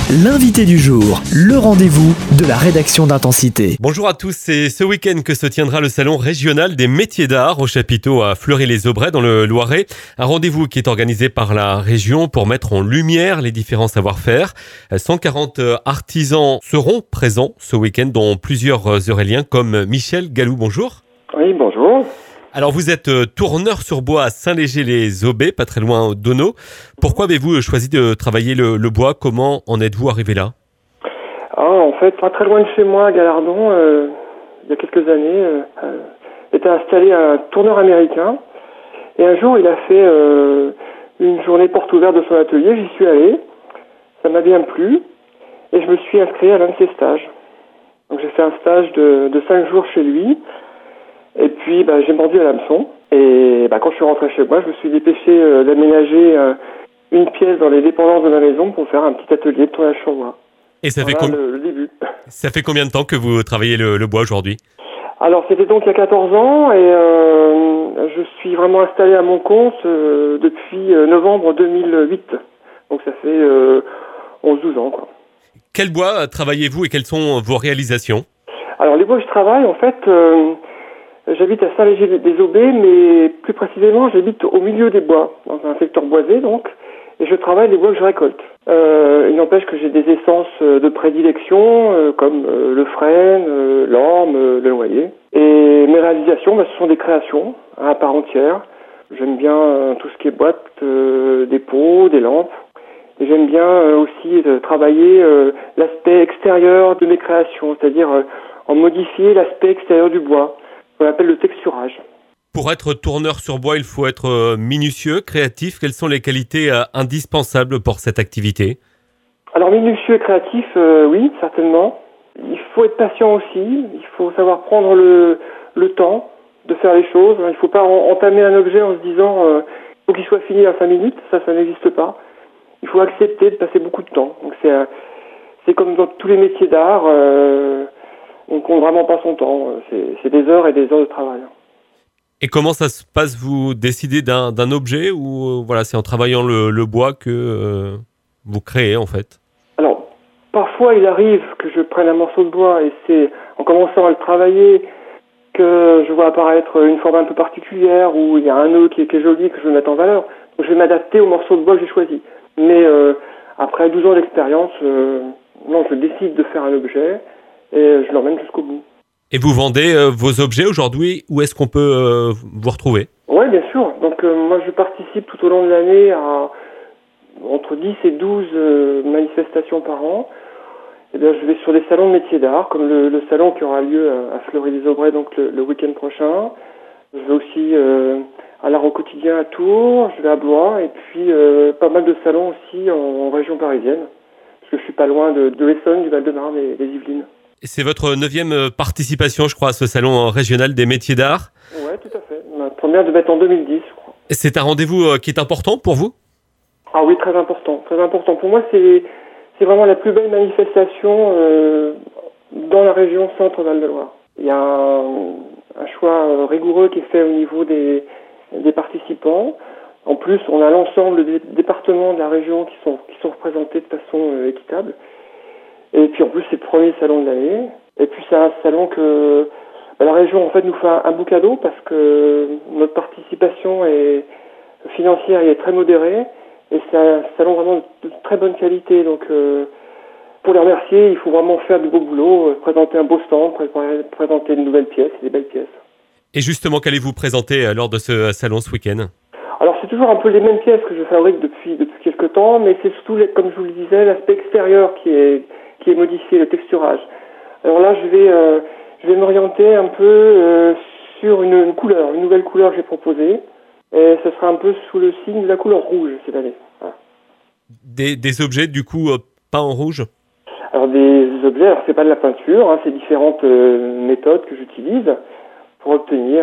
L'invité du jour, le rendez-vous de la rédaction d'Intensité. Bonjour à tous, c'est ce week-end que se tiendra le salon régional des métiers d'art au chapiteau à Fleury-les-Aubrais dans le Loiret. Un rendez-vous qui est organisé par la région pour mettre en lumière les différents savoir-faire. 140 artisans seront présents ce week-end, dont plusieurs euréliens comme Michel Gallou. Bonjour. Oui, bonjour. Alors vous êtes tourneur sur bois à Saint-Léger-les-Aubais, pas très loin d'Auneau. Pourquoi avez-vous choisi de travailler le bois? Comment en êtes-vous arrivé là? En fait, pas très loin de chez moi, à Galardon, il y a quelques années, était installé un tourneur américain. Et un jour, il a fait une journée porte ouverte de son atelier. J'y suis allé. Ça m'a bien plu. Et je me suis inscrit à l'un de ses stages. Donc j'ai fait un stage de 5 jours chez lui. Et puis, j'ai mordu à l'hameçon. Et quand je suis rentré chez moi, je me suis dépêché d'aménager une pièce dans les dépendances de ma maison pour faire un petit atelier de tournage sur bois. Et ça, voilà le début. Ça fait combien de temps que vous travaillez le bois aujourd'hui? Alors, c'était donc il y a 14 ans et je suis vraiment installé à mon compte depuis novembre 2008. Donc, ça fait 11-12 ans, quoi. Quel bois travaillez-vous et quelles sont vos réalisations? Alors, les bois que je travaille, en fait... j'habite à Saint-Léger-les-Aubais, mais plus précisément, j'habite au milieu des bois, dans un secteur boisé donc, et je travaille les bois que je récolte. Il n'empêche que j'ai des essences de prédilection, comme le frêne, l'orme, le noyer. Et mes réalisations, ce sont des créations à part entière. J'aime bien tout ce qui est boîte, des pots, des lampes. Et j'aime bien aussi travailler l'aspect extérieur de mes créations, c'est-à-dire en modifier l'aspect extérieur du bois. On appelle le texturage. Pour être tourneur sur bois, il faut être minutieux, créatif. Quelles sont les qualités indispensables pour cette activité? Alors minutieux et créatif, oui, certainement. Il faut être patient aussi. Il faut savoir prendre le temps de faire les choses. Il ne faut pas entamer un objet en se disant il faut qu'il soit fini en 5 minutes. Ça n'existe pas. Il faut accepter de passer beaucoup de temps. Donc c'est comme dans tous les métiers d'art. On ne compte vraiment pas son temps. C'est des heures et des heures de travail. Et comment ça se passe? Vous décidez d'un objet ou voilà, c'est en travaillant le bois que vous créez en fait? Alors, parfois il arrive que je prenne un morceau de bois et c'est en commençant à le travailler que je vois apparaître une forme un peu particulière ou il y a un nœud qui est joli que je veux mettre en valeur. Donc je vais m'adapter au morceau de bois que j'ai choisi. Mais après 12 ans d'expérience, non, je décide de faire un objet et je l'emmène jusqu'au bout. Et vous vendez vos objets aujourd'hui? Où est-ce qu'on peut vous retrouver? Oui, bien sûr. Donc moi, je participe tout au long de l'année à entre 10 et 12 manifestations par an. Et bien, je vais sur des salons de métiers d'art, comme le salon qui aura lieu à Fleury-les-Aubrais donc le week-end prochain. Je vais aussi à l'art au quotidien à Tours, je vais à Blois, et puis pas mal de salons aussi en région parisienne, parce que je suis pas loin de l'Essonne, du Val-de-Marne et des Yvelines. C'est votre 9e participation, je crois, à ce salon régional des métiers d'art. Oui, tout à fait. Ma première devait être en 2010, je crois. C'est un rendez-vous qui est important pour vous? Ah oui, très important. Très important. Pour moi, c'est vraiment la plus belle manifestation dans la région Centre-Val de Loire. Il y a un choix rigoureux qui est fait au niveau des participants. En plus, on a l'ensemble des départements de la région qui sont représentés de façon équitable. Et puis en plus, c'est le premier salon de l'année. Et puis c'est un salon que la région en fait nous fait un beau cadeau parce que notre participation financière est très modérée. Et c'est un salon vraiment de très bonne qualité. Donc pour les remercier, il faut vraiment faire du beau boulot, présenter un beau stand, présenter de nouvelles pièces, des belles pièces. Et justement, qu'allez-vous présenter lors de ce salon ce week-end? Alors c'est toujours un peu les mêmes pièces que je fabrique depuis quelques temps, mais c'est surtout, comme je vous le disais, l'aspect extérieur qui est modifié, le texturage. Alors là, je vais m'orienter un peu sur une nouvelle couleur que j'ai proposée, et ce sera un peu sous le signe de la couleur rouge cette année. Voilà. Des objets, du coup, peints en rouge? Alors des objets, alors c'est pas de la peinture, c'est différentes méthodes que j'utilise pour obtenir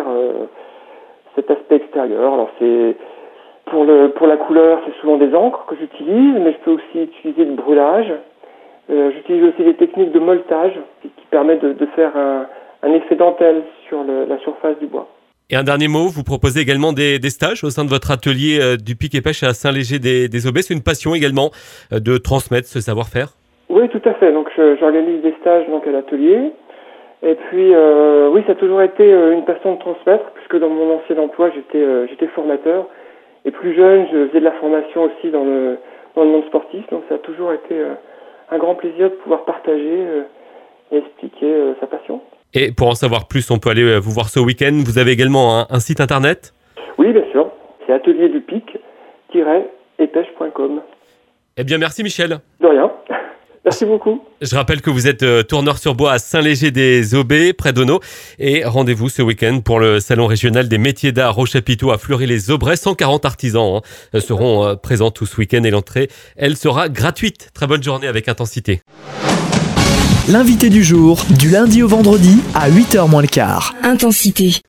cet aspect extérieur. Alors c'est pour la couleur, c'est souvent des encres que j'utilise, mais je peux aussi utiliser le brûlage. J'utilise aussi des techniques de molletage qui permettent de faire un effet dentelle sur la surface du bois. Et un dernier mot, vous proposez également des stages au sein de votre atelier du Pic et Pêche à Saint-Léger des Aubais. C'est une passion également de transmettre ce savoir-faire? Oui, tout à fait. Donc j'organise des stages donc à l'atelier. Et puis oui, ça a toujours été une passion de transmettre, puisque dans mon ancien emploi, j'étais formateur. Et plus jeune, je faisais de la formation aussi dans le monde sportif. Donc ça a toujours été un grand plaisir de pouvoir partager et expliquer sa passion. Et pour en savoir plus, on peut aller vous voir ce week-end. Vous avez également un site internet ? Oui, bien sûr. C'est atelierdupic-épèche.com. Eh bien, merci Michel. De rien. Merci beaucoup. Je rappelle que vous êtes tourneur sur bois à Saint-Léger-des-Aubets, près d'Auneau. Et rendez-vous ce week-end pour le salon régional des métiers d'art au chapiteau à Fleury-les-Aubrais. 140 artisans seront présents tout ce week-end et l'entrée, elle sera gratuite. Très bonne journée avec Intensité. L'invité du jour, du lundi au vendredi à 8h moins le quart. Intensité.